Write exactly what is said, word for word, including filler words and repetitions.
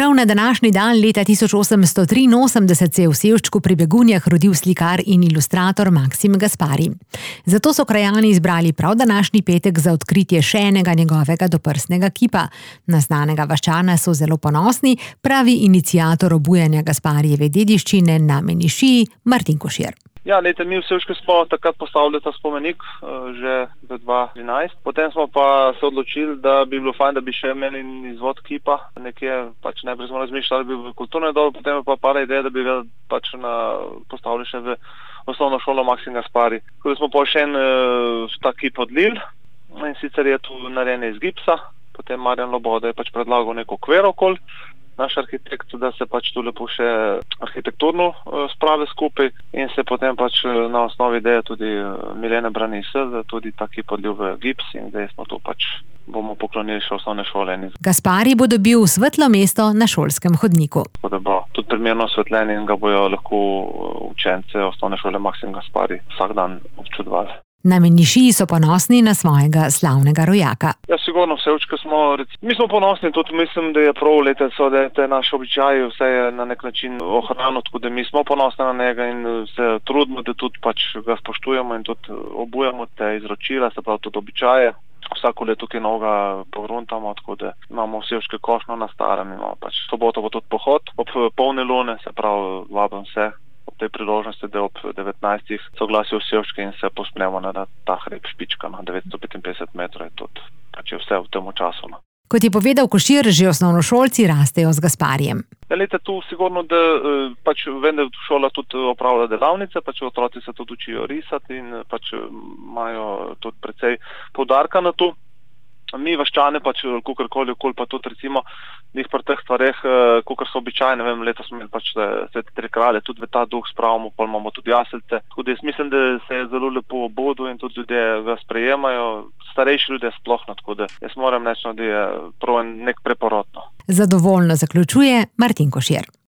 Prav na današnji dan leta tisoč osemsto triinosemdeset se je v Sevščku pri Begunjah rodil slikar in ilustrator Maksim Gaspari. Zato so krajani izbrali prav današnji petek za odkritje še enega njegovega doprsnega kipa. Na znanega vaščana so zelo ponosni, pravi iniciator obujanja Gasparijeve dediščine na Menišiji Martin Košir. Ja, lejte, mi v Sevščku smo takrat postavili ta spomenik, že v dva tisoč trinajst. Potem smo pa se odločili, da bi bilo fajn, da bi še imeli izvod kipa. Nekje pač najprej smo razmišljali, da bi bil kulturni dol, potem je pa par ideja, da bi ga pač na, postavili še v osnovno šolo Maksim Gaspari. Ko smo pa še en ta kip odlili, in sicer je tu narejen iz gipsa, potem Marjan Loboda je pač predlagal neko okvir okoli, naš arhitekt, da se pač tu lepo še arhitekturno spravi skupaj in se potem pač na osnovi ideje tudi Milene Branise, da tudi ta kip odlil v gips in zdaj smo tu pač bomo poklonili še osnovne šole. Gaspari bo dobil svetlo mesto na šolskem hodniku. Tako da bo tudi primerno osvetljen in ga bojo lahko učence osnovne šole Maksim Gaspari vsak dan občudovali. Na Menišiji so ponosni na svojega slavnega rojaka. Ja, sigurno v Sevščku smo, mi smo ponosni, tudi mislim, da je prav lete, so, da je te naše običaje vse je na nek način ohranjeno, tako da mi smo ponosni na njega in se trudimo, da tudi pač ga spoštujemo in tudi obujamo te izročila, se pravi tudi običaje. Vsako leto tukaj novega pogruntamo, tako da imamo v Sevščku košnjo na starem, imamo pač soboto bo tudi pohod ob polne lune, se pravi vabim vse ob tej priložnosti, da ob devetnajstih soglasijo v Sevščku in se posmemo na ta hrib Špička na devetsto petinpetdeset metrov, je tudi pač je vse v tem času. No. Kot je povedal Košir, že osnovnošolci rastejo z Gasparijem. Ja, lejte, tu sigurno, da pač vem, da šola tudi opravlja delavnice, pač otroci se tudi učijo risati in pač imajo tudi precej poudarka na to. Mi vaščane pač kakorkoli okoli pa tudi recimo njih pri teh stvareh, kakor so običajne, vem, letos smo imeli pač Svete tri kralje, tudi v ta duh spravimo, pa imamo tudi jaselce. Tako da jaz mislim, da se je zelo lepo obodu in tudi ljudje ga sprejemajo, starejši ljudje sploh, tako da jaz moram reči, da je prav nek preporod. Zadovoljno zaključuje Martin Košir.